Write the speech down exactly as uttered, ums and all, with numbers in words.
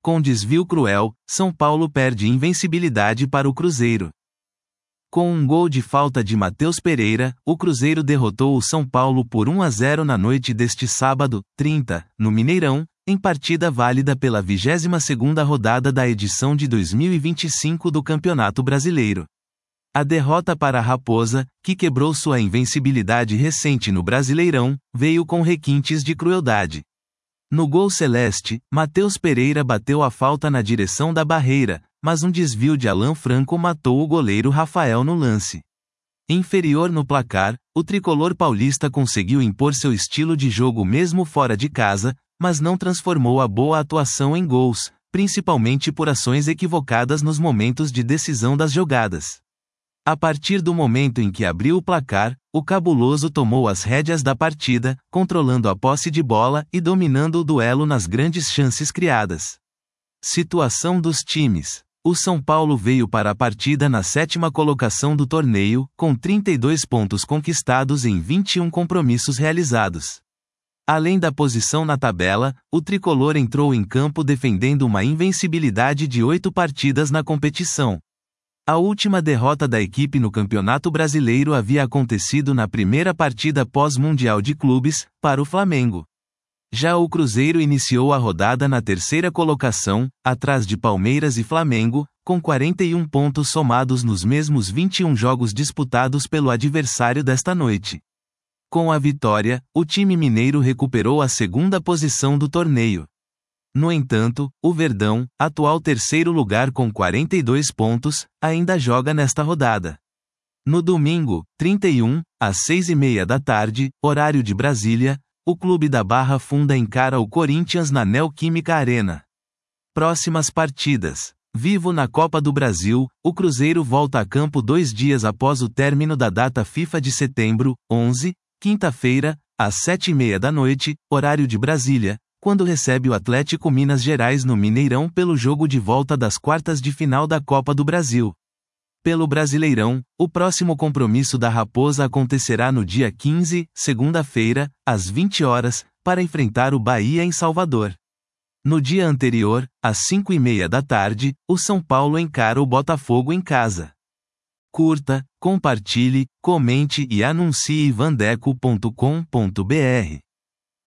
Com desvio cruel, São Paulo perde invencibilidade para o Cruzeiro. Com um gol de falta de Matheus Pereira, o Cruzeiro derrotou o São Paulo por um a zero na noite deste sábado, trinta, no Mineirão, em partida válida pela vigésima segunda rodada da edição de dois mil e vinte e cinco do Campeonato Brasileiro. A derrota para a Raposa, que quebrou sua invencibilidade recente no Brasileirão, veio com requintes de crueldade. No gol celeste, Matheus Pereira bateu a falta na direção da barreira, mas um desvio de Alan Franco matou o goleiro Rafael no lance. Inferior no placar, o tricolor paulista conseguiu impor seu estilo de jogo mesmo fora de casa, mas não transformou a boa atuação em gols, principalmente por ações equivocadas nos momentos de decisão das jogadas. A partir do momento em que abriu o placar, o Cabuloso tomou as rédeas da partida, controlando a posse de bola e dominando o duelo nas grandes chances criadas. Situação dos times. O São Paulo veio para a partida na sétima colocação do torneio, com trinta e dois pontos conquistados em vinte e um compromissos realizados. Além da posição na tabela, o tricolor entrou em campo defendendo uma invencibilidade de oito partidas na competição. A última derrota da equipe no Campeonato Brasileiro havia acontecido na primeira partida pós-Mundial de Clubes, para o Flamengo. Já o Cruzeiro iniciou a rodada na terceira colocação, atrás de Palmeiras e Flamengo, com quarenta e um pontos somados nos mesmos vinte e um jogos disputados pelo adversário desta noite. Com a vitória, o time mineiro recuperou a segunda posição do torneio. No entanto, o Verdão, atual terceiro lugar com quarenta e dois pontos, ainda joga nesta rodada. No domingo, trinta e um, às seis e meia da tarde, horário de Brasília, o Clube da Barra Funda encara o Corinthians na Neoquímica Arena. Próximas partidas. Vivo na Copa do Brasil, o Cruzeiro volta a campo dois dias após o término da data FIFA de setembro, onze, quinta-feira, às sete e meia da noite, horário de Brasília, quando recebe o Atlético Minas Gerais no Mineirão pelo jogo de volta das quartas de final da Copa do Brasil. Pelo Brasileirão, o próximo compromisso da Raposa acontecerá no dia quinze, segunda-feira, às vinte horas, para enfrentar o Bahia em Salvador. No dia anterior, às cinco e meia da tarde, o São Paulo encara o Botafogo em casa. Curta, compartilhe, comente e anuncie vandeco ponto com ponto br.